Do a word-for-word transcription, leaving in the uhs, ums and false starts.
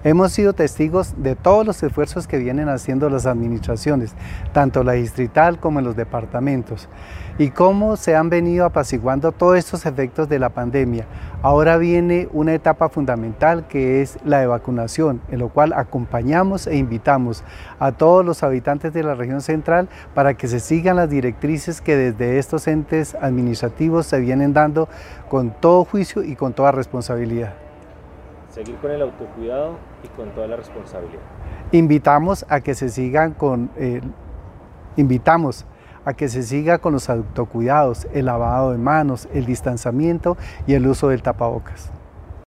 Hemos sido testigos de todos los esfuerzos que vienen haciendo las administraciones, tanto la distrital como en los departamentos, y cómo se han venido apaciguando todos estos efectos de la pandemia. Ahora viene una etapa fundamental que es la de vacunación, en lo cual acompañamos e invitamos a todos los habitantes de la región central para que se sigan las directrices que desde estos entes administrativos se vienen dando con todo juicio y con toda responsabilidad. Seguir con el autocuidado y con toda la responsabilidad. Invitamos a que se sigan con, eh, invitamos a que se siga con los autocuidados, el lavado de manos, el distanciamiento y el uso del tapabocas.